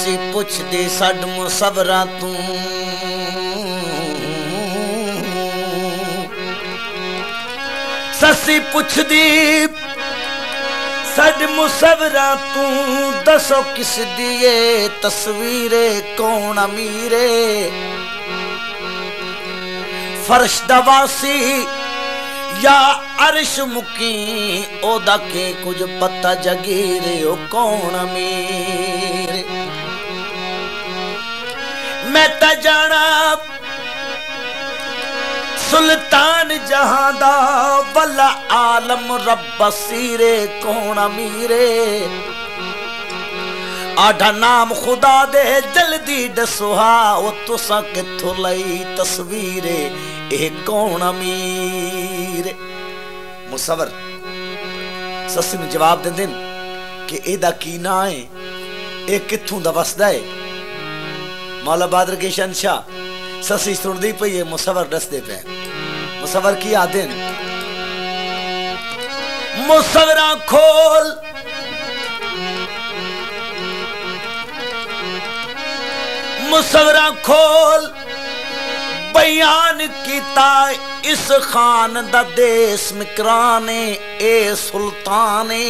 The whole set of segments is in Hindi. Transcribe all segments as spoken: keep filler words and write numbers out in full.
ससी पुछ दे सड मुसवरा तू ससी पुछ दी सड मुसवरा तू दसो किस दिए तस्वीरे कौन अमीरे फर्श दवासी या अर्श मुकी ओदा के कुछ पता जगीरे ओ कौन अमीर मैं ता जाना सुल्तान जहां दा वला आलम रब सीरे कौन अमीरे आधा नाम खुदा दे जल्दी दसुहा ओ तुसा किथों लई तस्वीरे ए कौन अमीर मुसवर ससी नूं जवाब देंदे कि एदा की ना है ए किथों दा वसदा है मौला बहादुर के शहंशाह ससी सुनदी पई है मुसवर दसदे पे मुसवर की आदे मुसवरा खोल मुसवरा खोल बयान कीता इस खान दा देश मिकराने ए सुल्ताने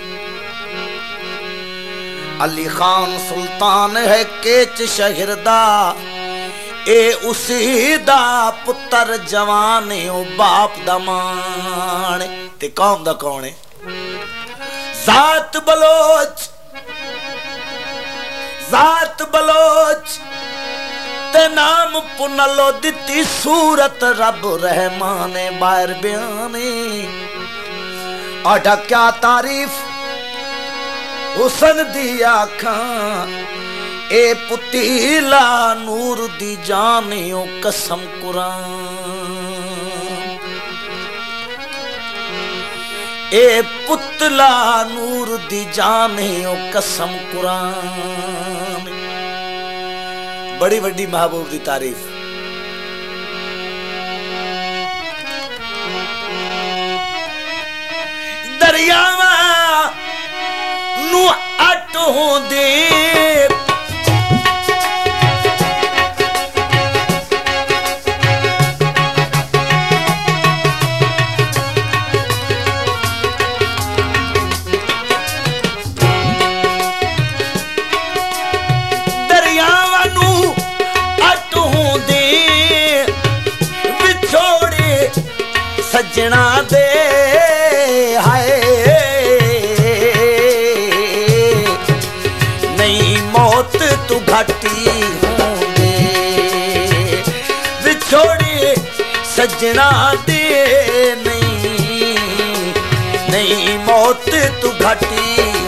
अली खान सुल्तान है केच शहर दा ए उसी दा पुत्र जवान ओ बाप दा मान ते कौम दा कौन है जात बलोच जात बलोच ते नाम पुनलो दिती सूरत रब रहमाने बाहर बयाने आधा क्या तारीफ हुसन दी आखा ए पुतीला नूर दी जाने ओ कसम कुरान ए पुतला नूर दी जाने ओ कसम कुरान बड़ी वड्डी महबूब दी तारीफ दरियावा नू अट होंदे सजना दे हाय नहीं मौत तू घाटी होंगे विछोड़े सजना दे नहीं नहीं मौत तू घाटी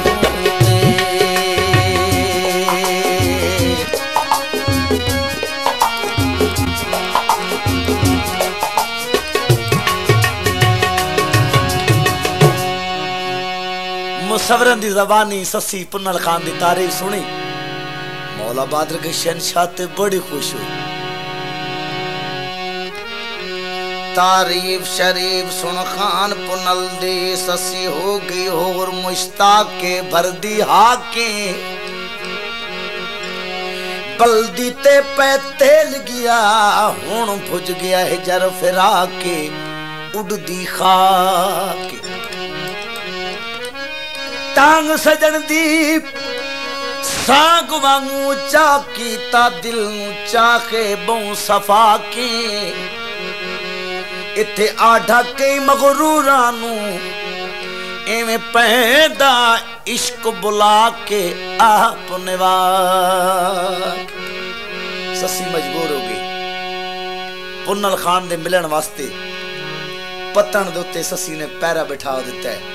मुसवरन दी ज़बानी ससी पुन्नल खान दी तारीफ सुनी मौला बहादुर के शहंशाह ते बड़ी खुश हुई तारीफ शरीफ सुन खान पुन्नल दी ससी हो गई होर मुश्ताक के भरदी हाके बल्दी ते पे तेल गया हुण भुज गया है जर फिरा के उड़दी खाके टांग सजन दी सांग वांगू चा कीता दिल चाखे बहु सफा के इथे आढ़ा कई मगरूरा नू एवें पैदा इश्क बुला के आप निवाक ससी मजबूर हो गई पुन्नल खान दे मिलन वास्ते पत्तन दे उत्ते ससी ने पैरा बिठा दिता है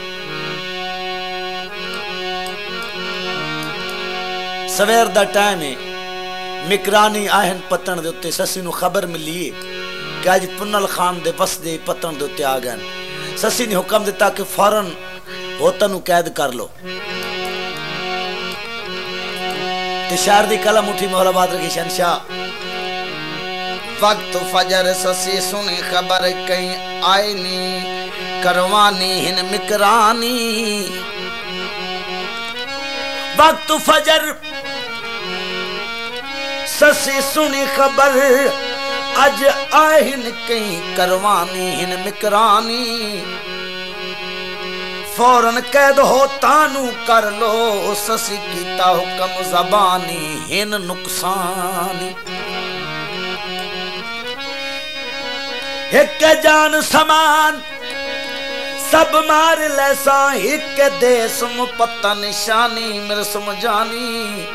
सवेर दा टाइम है मिकरानी आहन पत्तन दे उत्ते ससी नू खबर मिली कि अज पुन्नल खान दे बस दे पत्तन दे उत्ते आ गए ससी ने हुक्म दिता कि फौरन होतन नू कैद कर लो ते शहर दी कलम उठी मौला बहादुर की शहंशाह वक्त फजर ससी सुनी खबर कहीं आए नी करवानी हिन मिकरानी वक्त फजर ससी सुनी खबर अज आहिन कई करवानी हिन मिकरानी फौरन कैद हो तानू कर लो ससी कीता हुक्म जबानी हिन नुकसानी एक जान समान सब मार लैसा एक देश मुपत्ता निशानी मेरे समझानी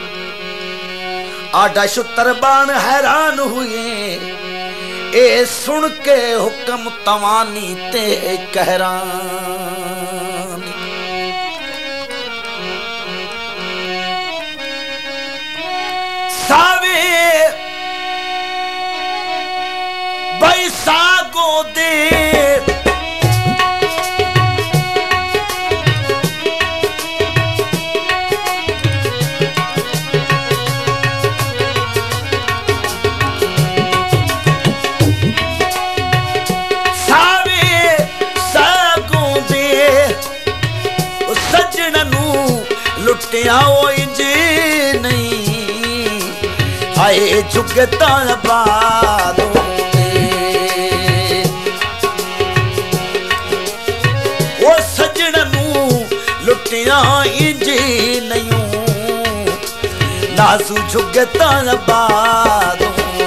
आडा शुतर बाण हैरान हुए ए सुन के हुक्म तवानी ते कहरानी सावे बैसागो दे लुटिया इंजे नहीं हाय झुकता बादों वो सजन नू लुटिया इंजे नहीं नासू झुकता बादों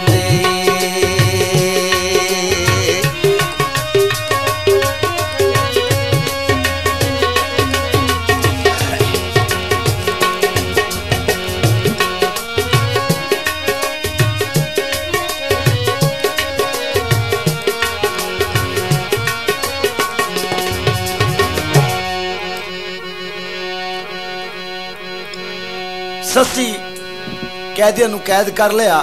ससी कैदिया नू कैद कर लिया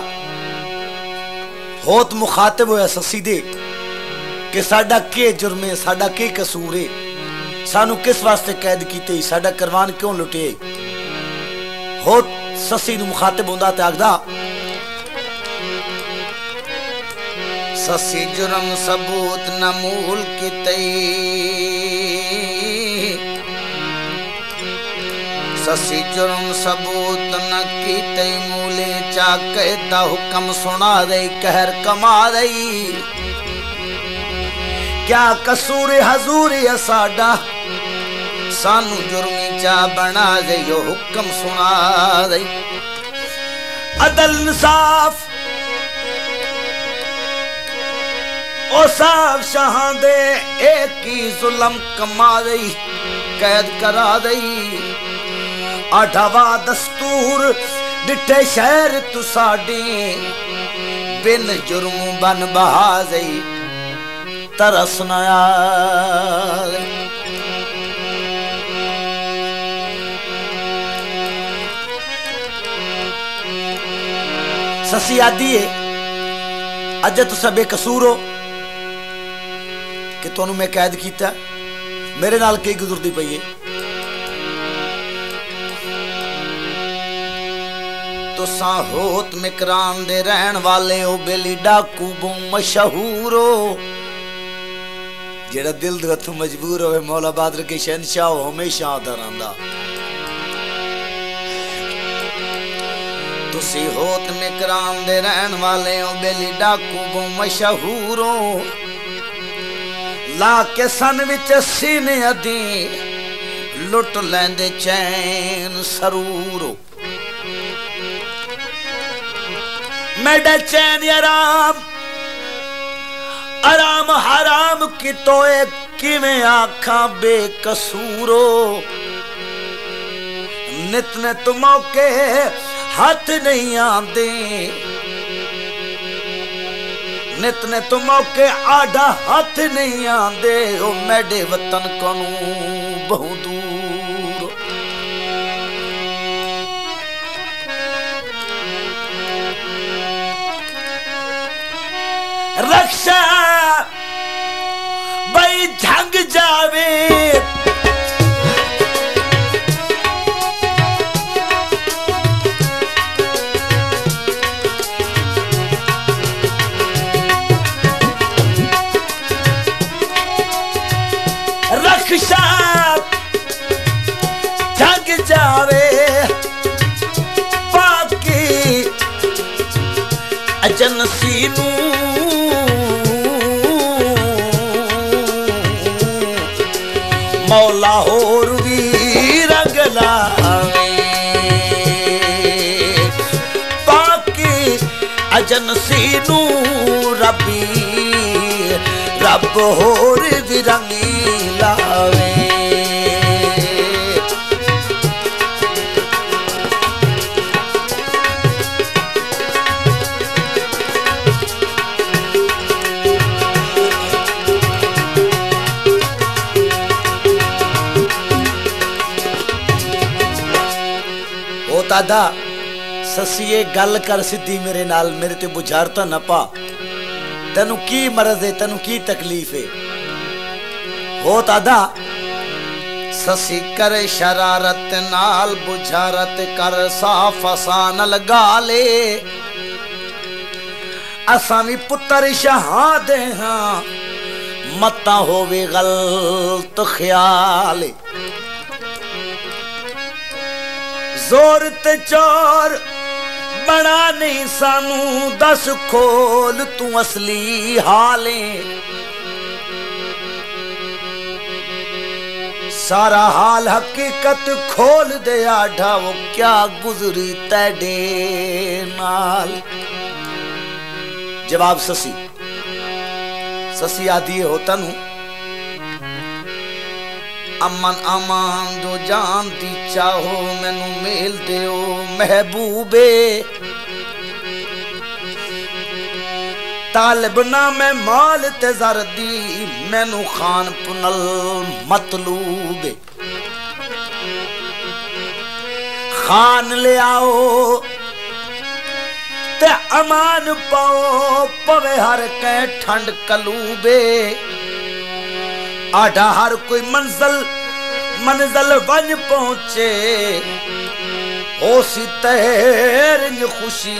होत मुखातिब होया ससी दे कि साडा के जुर्म है साडा के कसूर है सानू किस वास्ते कैद कीते साडा करवान क्यों लुटे होत ससी नू मुखातिब होंदा ते आखदा ससी जुर्म सबूत न मूल कीते ससी जुर्म सबूत न कीते मूले चा कहता हुक्म सुना दे कहर कमा दे क्या कसूर हजूर साडा सानू जुर्मी चा बना दे यो हुक्म सुना दे अदल इंसाफ ओ साफ शाह दे एक ही जुल्म कमा दे कैद करा दे आठावा दस्तूर डिठे शहर तु साडे बिन जुर्म बन बहा गई तरस न आए ससी आदि है अज तुसा बेकसूर हो कि तुहानू मैं कैद किया मेरे नाल की गुजरती पई है तुसा होत मिकरान दे रहन वाले हो बेली डाकू बो मशहूर हो जेड़ा दिल दे हथों मजबूर होवे मौला बादर के शहनशाह हो हमेशा आदर आंदा तुसी होत मिकरान दे रहन वाले हो बेली डाकू बो मशहूर हो ला के सन विच सीने अदी लुट लैंदे चैन सरूर हो मेरा चैन आराम आराम हराम की तो एक किवें आखा बेकसूरो नित ने तो मौके हाथ नहीं आंदे नित ने तो मौके आडा हाथ नहीं आंदे ओ मेरे वतन कोनू बहु दूर रक्षा भाई झंग जावे रक्षा झंग जावे बाकी एजेंसी नू मौला होर भी रंग लावे बाकी एजेंसी नू रबी रब होर भी रंगी लावे। दादा ससीए गल कर सिद्धी मेरे नाल, मेरे ते बुझारता न पा। तेनू की मरज है, तेनू की तकलीफ है? हो दादा ससी करे शरारत नाल बुझारत कर साफ आसान लगा ले। असां भी पुत्र शहा दे हां मता होवे गलत ख्याल। जोर ते चोर बना नहीं सानू दस खोल तू असली हाले। सारा हाल हकीकत खोल दे आढ़ा वो क्या गुजरी तेरे नाल। जवाब ससी ससी आदि हो तनु अमन अमान जो जान दी चाहो मैनू मेल दियो महबूबे। तालिब ना मैं माल ते ज़र दी मैनू खान पुनल मतलूबे। खान ले आओ ते अमान पाओ पवे हर कै ठंड कलूबे। आढ़ा हर कोई मंजिल मंजिल वन पहुंचे हो सी तेरे खुशी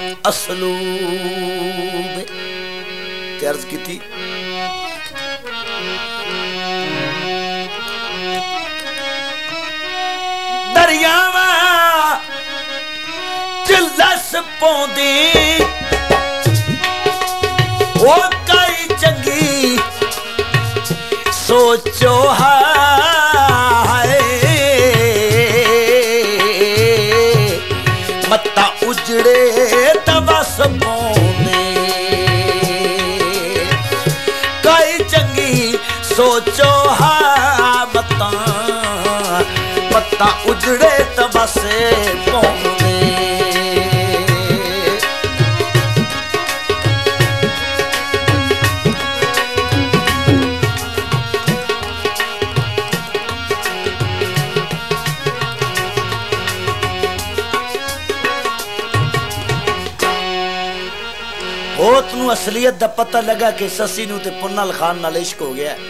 असलूब। अर्ज की थी दरियावा चिलस पौंदी वो कई चंगी सोचो हाय मत्ता उजड़े तबस पौने कई चंगी सोचो हा मत्ता मत्ता उजड़े तबस पौने। ओत नू असलियत दा पता लगा कि ससी नू ते पुन्नल खान नाल इश्क हो गया।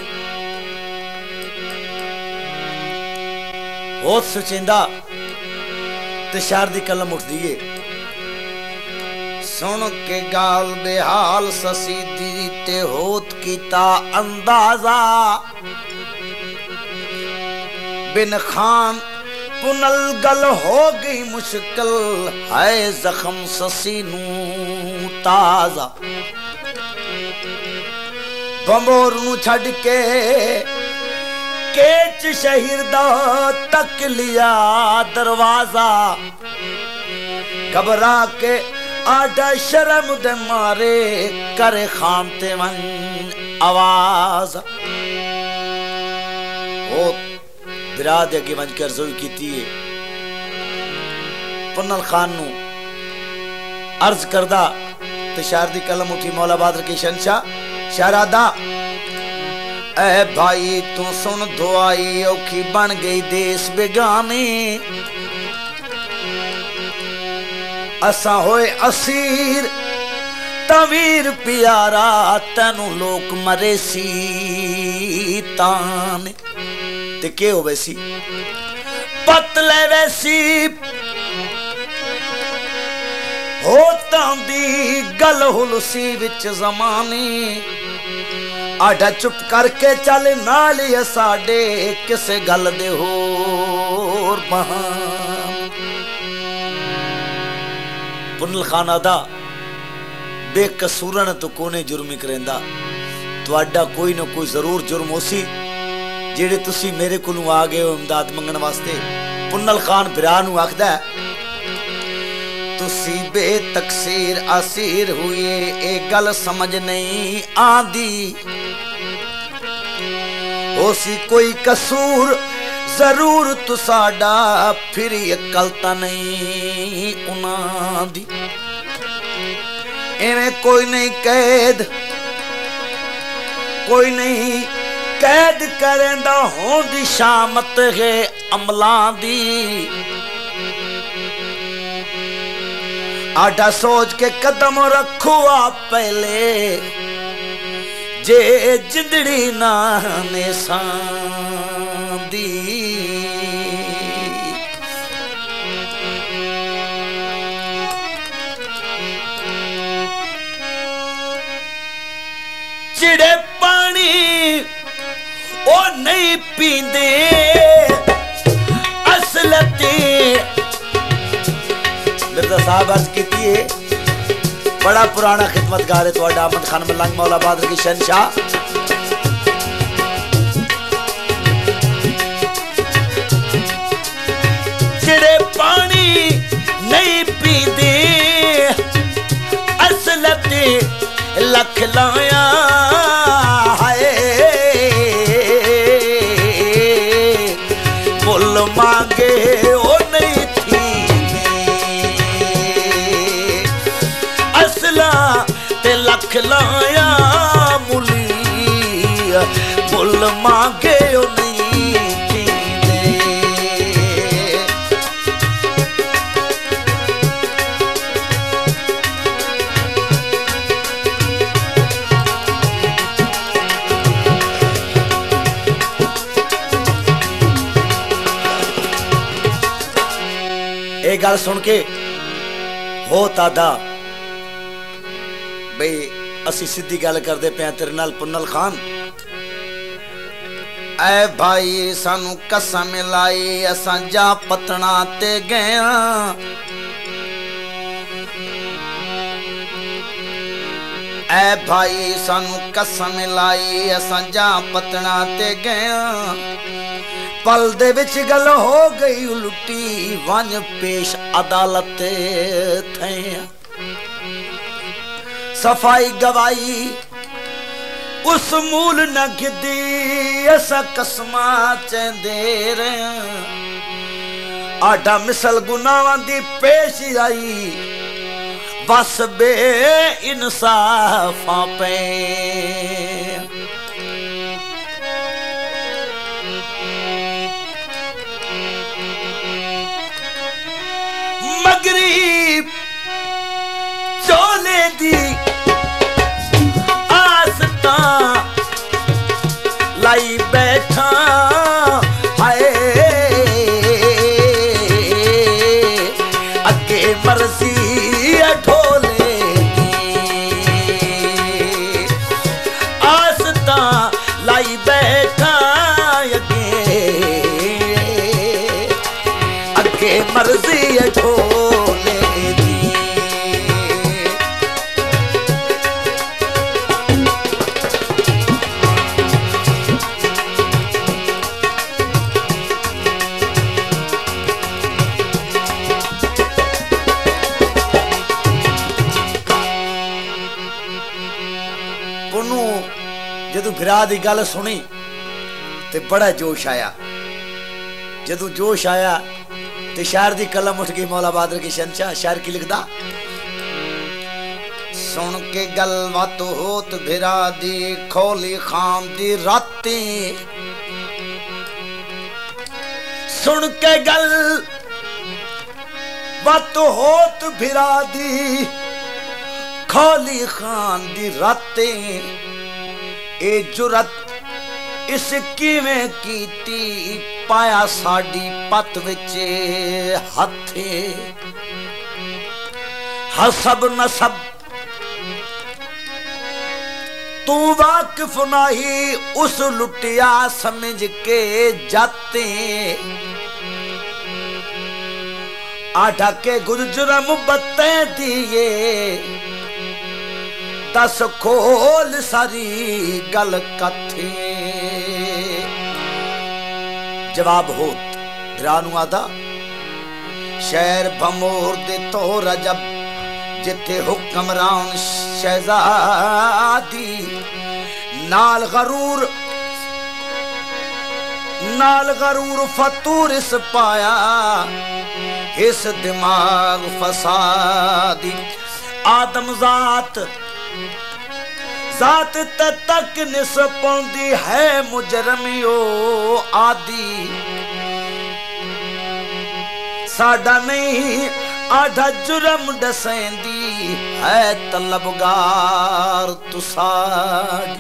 ओत सुचिंदा ते शार दी कलम उठ दिए सुन के गाल बेहाल ससी दी ते होत कीता अंदाजा। बिन खान पुनल गल हो गई मुश्किल है जख्म ससी नू ताजा। बंबोर नू छड़ के केच शहीर दा तक लिया दरवाजा। घबरा के आधा शर्म दे मारे करे खान ते मन आवाज। ओ बिराद अगे वंज कर जोई कीती है पुन्नल खान नू अर्ज करदा ते शार दी कलम उठी मौला बहादुर की शहंशाह शहरादा। ऐ भाई तू सुन दुआई औखी बन गई देश बेगाने। असा होए असीर तवीर प्यारा तेनू लोक मरे सी ताने। ते के हो वैसी पतले वैसी होता दी गल हुलसी विच जमाने। आढ़ा चुप करके चल नाल साडे किसे गल दे होर बहाने। पुन्नल खान आदा बेकसूरन तो कोने जुर्म करेंदा तुहाडा कोई ना कोई जरूर जुर्म होसी जेड़े तुसी मेरे कोलों आ गए हो इमदाद मंगण वास्ते। पुन्नल खान बिरा नूं आखदा तुसी बेतकसीर असीर हुए ए गल समझ नहीं आंदी होसी कोई कसूर जरूर तुसाडा फिर अकल ता नहीं उन्हां दी। इवें कोई नहीं कैद कोई नहीं कैद करेंदा होंदी शामत है अमलां दी। आटा सोच के कदम रखो आप पहले जे जिंदड़ी ना ने सांदी। चिड़े पानी ओ नहीं पींदे असलते मिर्जा साहब अर्ज की है बड़ा पुराना खिदमतगार है तुहाडा अहमद खान मलंग मौला बहादुर की शहनशाह। चिड़े पानी नहीं पींदे असलते लख लाया मुल मांगे ओ नहीं थी असला ते लख लाया मुली मुल मांगे ओ नहीं थी। ये गल सुन के हो तादा बई असी सीधी गल करते पे तेरे नाल पुन्नल खान। ऐ भाई सानू कसम लाई असा जा पतना ते गया ऐ भाई सानू कसम लाई असा जा पतना ते गया। पल दे विच गल हो गई उल्टी वंज पेश अदालत थे सफाई गवाई उस मूल न गिदी असा कसमा चेंदे रहे। आडा मिसल गुनाहां दी पेश आई बस बे इंसाफा पे। मगरीब चोले दी आसता लाई बैठा हाय अगे मर्जी ढोले आसता लाई बैठा अगे अगे मर्जी ढोले दी। पुनू जदू भिरा दी गल सुनी ते बड़ा जोश आया। जदू जोश आया ते शायर दी कलम उठ गई मौला बहादुर की शहनशाह। शायर की लिखदा सुन के गल मत होत भिरा दी खोली खाम दी राती। सुन के गल मत होत भिरा दी खोली खान दी राती। ए जुरत इस किवें कीती पाया साडी पत विच हथे। हसब नसब तू वाकिफ नहीं उस लुटिया समझ के जाते। आठा के गुजरम बत्ते दिए दस खोल सारी गल कथे। जवाब होत बिरानू आदा शहर भमोर दे तो रजब जिथे हुक्मरान शहजादी नाल गरूर नाल गरूर फतूर इस पाया इस दिमाग फसादी। आदम जात जात तक निस पौंदी है मुजरमियो आदि। साडा नहीं आधा जुर्म दसेंदी है तलबगार तुसाडी।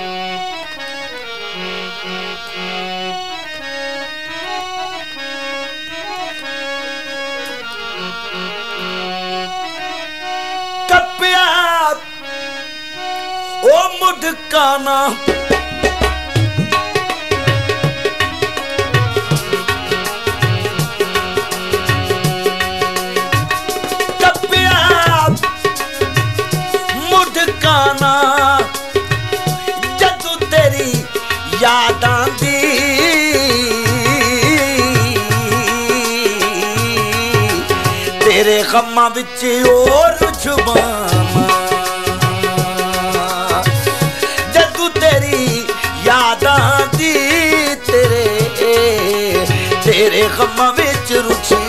कपिया ओ मुडकाना जदू तेरी याद आंदी तेरे गम्मा विच और जुबाना। जदू तेरी याद आंदी तेरे तेरे गम्मा विच रुचि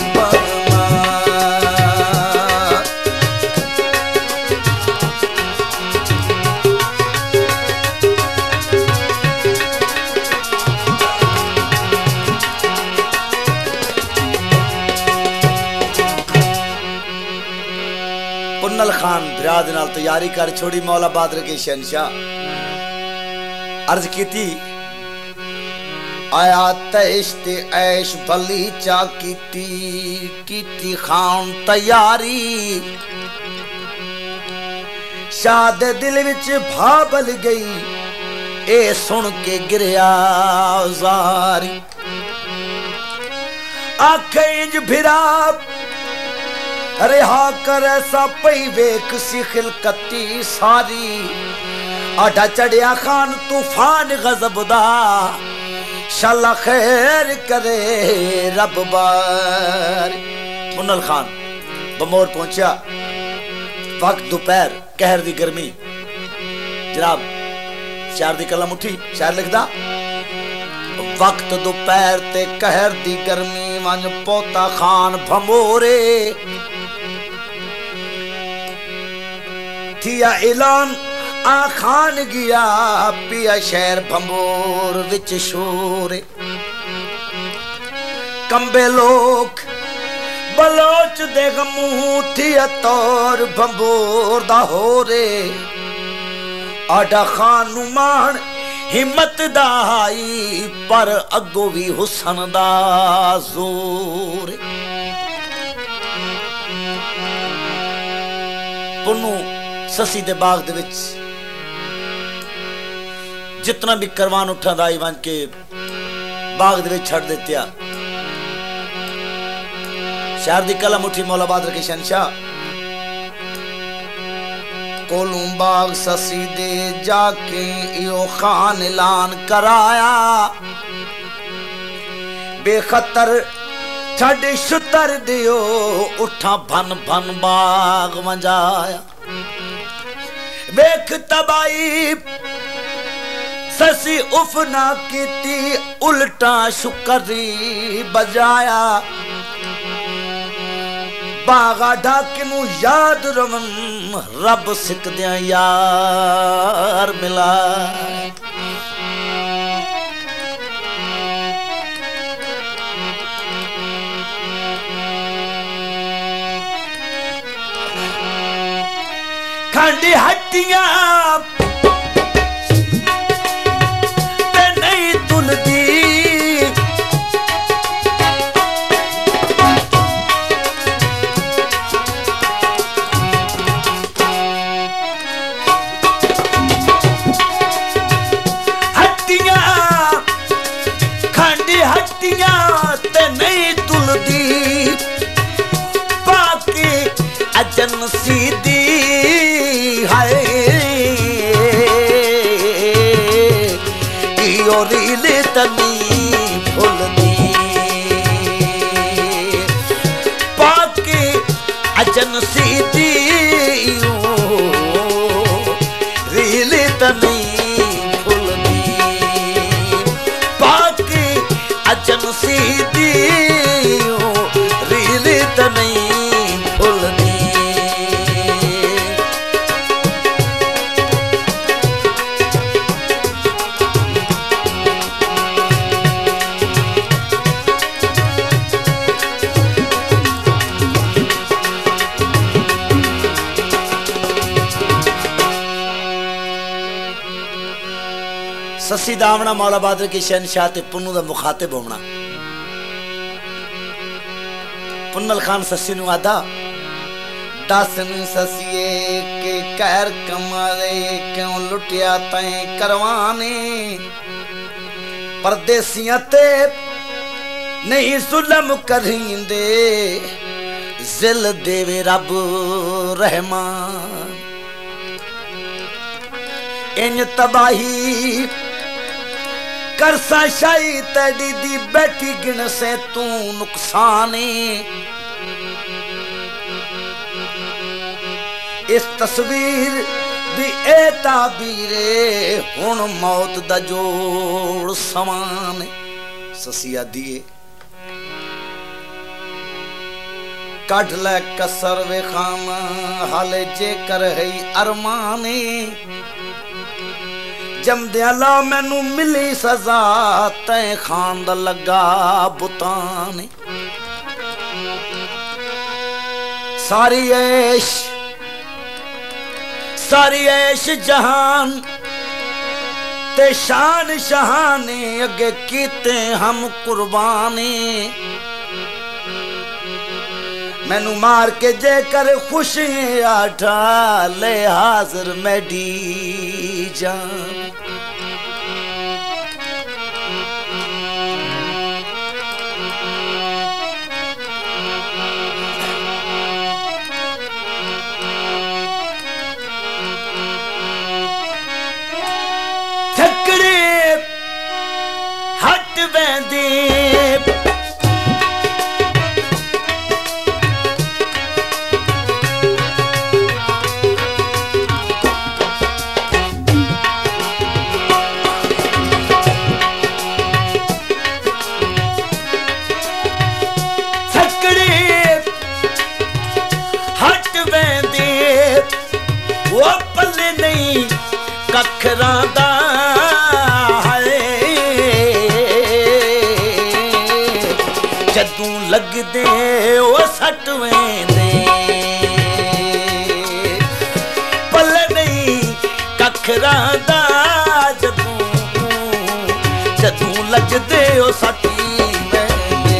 खान बिराद नाल तैयारी कर छोड़ी। मौला बादर के शहनशाह अर्ज की थी आया तैश ते ऐश भली चा कीती कीती खान तैयारी। शाह दे दिल विच भा बल गई ए सुन के गिरया जारी। आखे इंज फिरा रिहा कर ऐसा पई वेख सी खिलकती सारी। आडा चढ़िया खान तूफान गजब दा शाला खैर करे रब बार। मुन्नल खान बमोर पहुंचा वक्त दोपहर कहर दी गर्मी। जनाब शार दी कलम उठी शार लिखदा वक्त दोपहर ते कहर दी गर्मी वंज पोता खान भमोरे। थिया ऐलान आ खान गया पिया शहर भंबोर विच शोरे। कंबे लोग बलोच दे गमू थिया तौर भंबोर दा होरे। आडा खान नु मान हिम्मत दाई पर अगो भी हुसन दा जोर। पुन्नू ससी दे बाग दे विच जितना भी करवान उठा दाई वन के बाग दे विच छड़ दित्या। शार दी कलम उठी मौला बादर के शहनशाह कोलू बाग ससी दे जाके इो खान ऐलान कराया। बेखतर छड़ शुतर दियो उठा भन भन बाग वंजाया। वेख तबाई ससी उफ ना कीती उल्टा शुकरी बजाया। बागा ढाकिनू याद रवन रब सिकदियां यार मिला। खंडी हट्टियां ते नहीं तुलदी अजन सीधी है ससी दावना मौला बहादुर की शहनशाह ते पुन्नू दा मुखातिब होना। पुन्नल खान ससी नू आदा दस नी ससीए के कैर कमारे क्यों लुटिया तैं करवाने, परदेसियां ते नहीं जुल्म करींदे जिल देवे रब रहमान। इन तबाही करसा शाही तेरी दी बैठी गिन से तू नुकसाने। इस तस्वीर दी ए ताबीरे हुण मौत दा जोड़ समान। ससिया दिए कढ़ ले कसर वे खाना हाले जेकर है अरमाने। जमदिया ला मैनू मिली सजा तैं खान दा लगा बुताने। सारी ऐश सारी ऐश जहान ते शान शहाने अगे कीते हम कुर्बाने। मैनू मार के जेकर खुशी आठा ले हाजिर मैडी जान। हट बैंदी थकड़ी हट बैंदी वो पल्ले नहीं कखरां दा। जदू लगदे ओ सट वेंदे पल्ले नहीं कखरां दा। जदू जदू लगदे ओ सट वेंदे।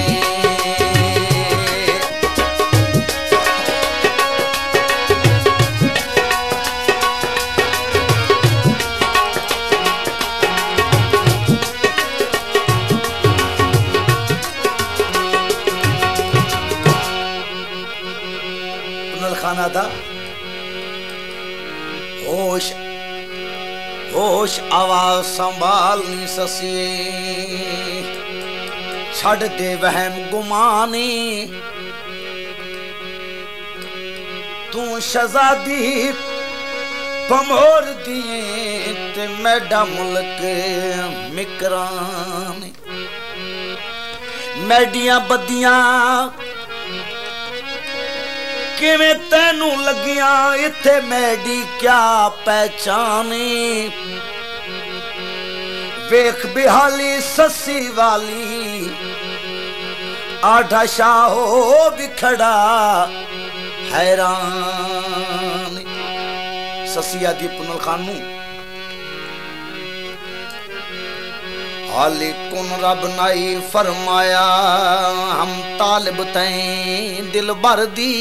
खाना दा होश होश आवाज संभाल नी ससी छड़ दे वहम गुमानी। तू शहजादी भमोर दिए ते मैडा मुल्क मिकरान। मैडियां बदियां किवें तैनू लगिया इत्थे मैडी क्या पहचाने। वेख बिहाली ससी वाली आढ़ा शाहो भी खड़ा हैरान। ससिया दी पुनल खानू हाली कुन रब नाई फरमाया हम तालिब तैं दिल भर दी।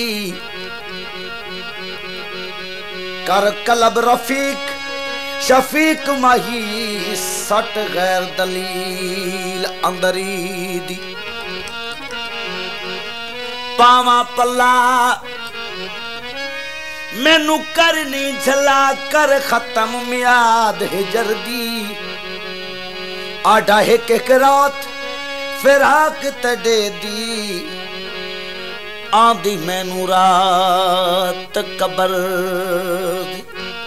कर कलब रफीक शफीक माही सट गैर दलील अंदरी दी। पावा पल्ला मैनू कर नी झला कर खत्म मियाद हिजर दी। आढ़ा एक एक रात फिराक तडे दी। आंदी मैनू रात कबर दी।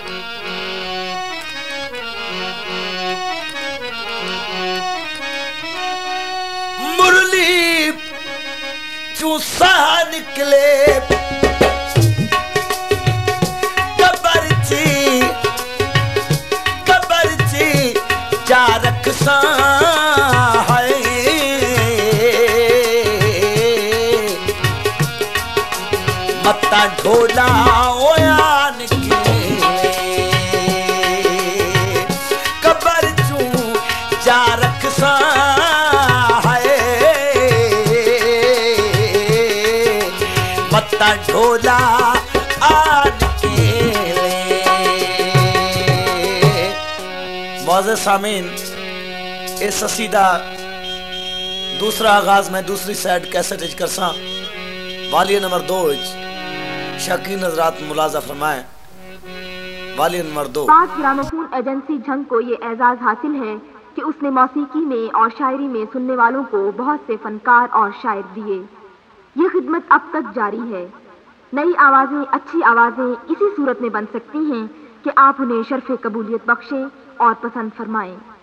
मुरली चूसा निकले कबर ची कबर ची जा रखसा है। मत्ता ढोला ओया निकले कबर चू ता ढोला आन केले। मौज़े सामीन, इस कसीदा दूसरा आगाज में दूसरी साइड कैसे कर सा वाली नंबर दो शकीन हजरात मुलाजा फरमाए। वाली नंबर दो। पाक ग्रामोफोन एजेंसी झंग को ये एजाज हासिल है कि उसने मौसीकी में और शायरी में सुनने वालों को बहुत से फनकार और शायर दिए। ये खिदमत अब तक जारी है। नई आवाजें, अच्छी आवाजें इसी सूरत में बन सकती हैं कि आप उन्हें शर्फ कबूलियत बख्शें और पसंद फरमाएं।